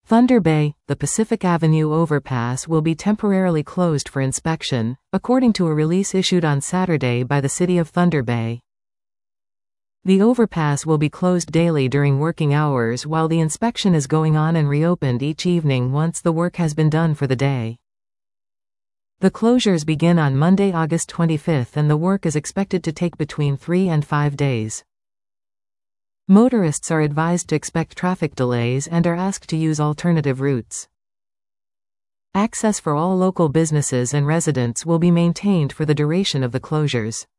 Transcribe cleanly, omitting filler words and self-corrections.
Thunder Bay, the Pacific Avenue overpass will be temporarily closed for inspection, according to a release issued on Saturday by the City of Thunder Bay. The overpass will be closed daily during working hours while the inspection is going on and reopened each evening once the work has been done for the day. The closures begin on Monday, August 25, and the work is expected to take between 3 and 5 days. Motorists are advised to expect traffic delays and are asked to use alternative routes. Access for all local businesses and residents will be maintained for the duration of the closures.